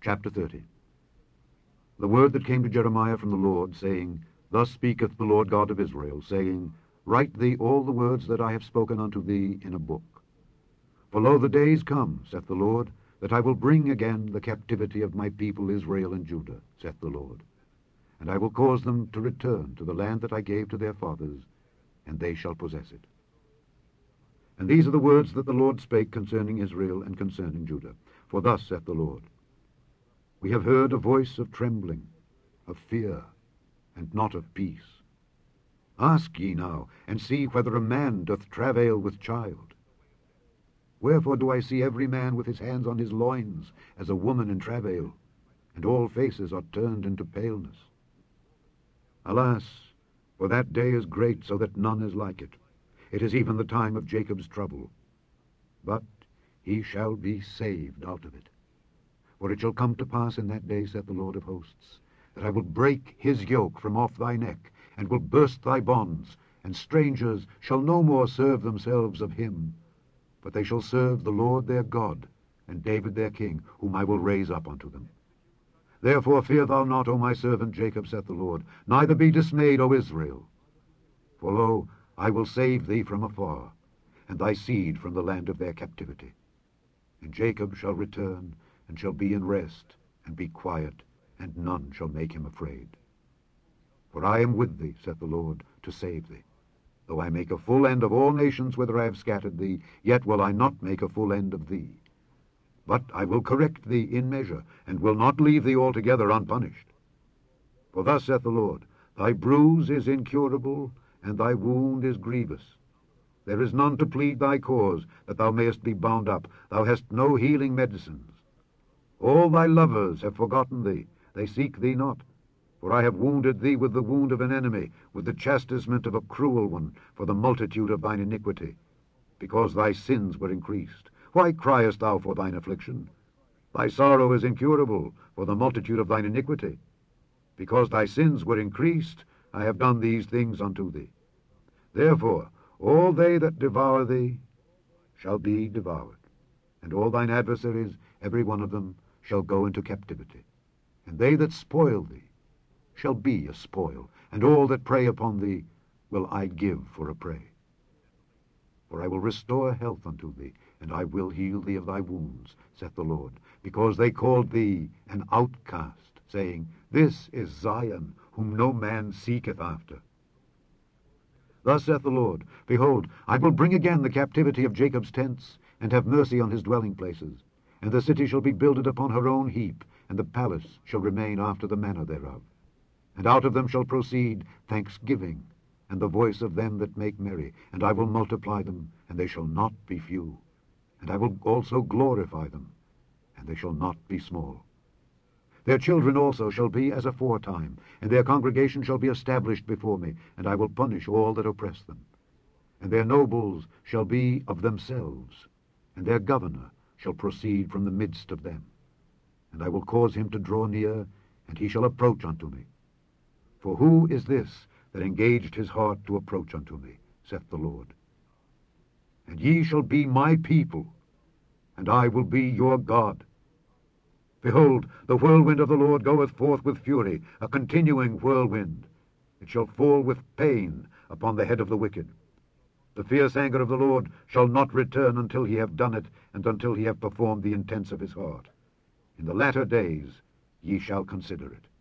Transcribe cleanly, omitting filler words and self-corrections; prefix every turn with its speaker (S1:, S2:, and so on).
S1: Chapter 30. The word that came to Jeremiah from the Lord, saying, Thus speaketh the Lord God of Israel, saying, Write thee all the words that I have spoken unto thee in a book. For lo, the days come, saith the Lord, that I will bring again the captivity of my people Israel and Judah, saith the Lord. And I will cause them to return to the land that I gave to their fathers, and they shall possess it. And these are the words that the Lord spake concerning Israel and concerning Judah. For thus saith the Lord, We have heard a voice of trembling, of fear, and not of peace. Ask ye now, and see whether a man doth travail with child. Wherefore do I see every man with his hands on his loins, as a woman in travail, and all faces are turned into paleness? Alas, for that day is great, so that none is like it. It is even the time of Jacob's trouble. But he shall be saved out of it. For it shall come to pass in that day, saith the Lord of hosts, that I will break his yoke from off thy neck, and will burst thy bonds, and strangers shall no more serve themselves of him, but they shall serve the Lord their God, and David their king, whom I will raise up unto them. Therefore fear thou not, O my servant Jacob, saith the Lord, neither be dismayed, O Israel. For lo, I will save thee from afar, and thy seed from the land of their captivity. And Jacob shall return, and shall be in rest, and be quiet, and none shall make him afraid. For I am with thee, saith the Lord, to save thee. Though I make a full end of all nations whither I have scattered thee, yet will I not make a full end of thee. But I will correct thee in measure, and will not leave thee altogether unpunished. For thus saith the Lord, Thy bruise is incurable, and thy wound is grievous. There is none to plead thy cause, that thou mayest be bound up. Thou hast no healing medicines. All thy lovers have forgotten thee, they seek thee not. For I have wounded thee with the wound of an enemy, with the chastisement of a cruel one, for the multitude of thine iniquity, because thy sins were increased. Why criest thou for thine affliction? Thy sorrow is incurable, for the multitude of thine iniquity. Because thy sins were increased, I have done these things unto thee. Therefore all they that devour thee shall be devoured, and all thine adversaries, every one of them, shall go into captivity. And they that spoil thee shall be a spoil, and all that prey upon thee will I give for a prey. For I will restore health unto thee, and I will heal thee of thy wounds, saith the Lord, because they called thee an outcast, saying, This is Zion, whom no man seeketh after. Thus saith the Lord, Behold, I will bring again the captivity of Jacob's tents, and have mercy on his dwelling places. And the city shall be builded upon her own heap, and the palace shall remain after the manner thereof. And out of them shall proceed thanksgiving, and the voice of them that make merry. And I will multiply them, and they shall not be few. And I will also glorify them, and they shall not be small. Their children also shall be as aforetime, and their congregation shall be established before me, and I will punish all that oppress them. And their nobles shall be of themselves, and their governor shall proceed from the midst of them. And I will cause him to draw near, and he shall approach unto me. For who is this that engaged his heart to approach unto me, saith the Lord? And ye shall be my people, and I will be your God. Behold, the whirlwind of the Lord goeth forth with fury, a continuing whirlwind. It shall fall with pain upon the head of the wicked. The fierce anger of the Lord shall not return until he have done it, and until he have performed the intents of his heart. In the latter days ye shall consider it.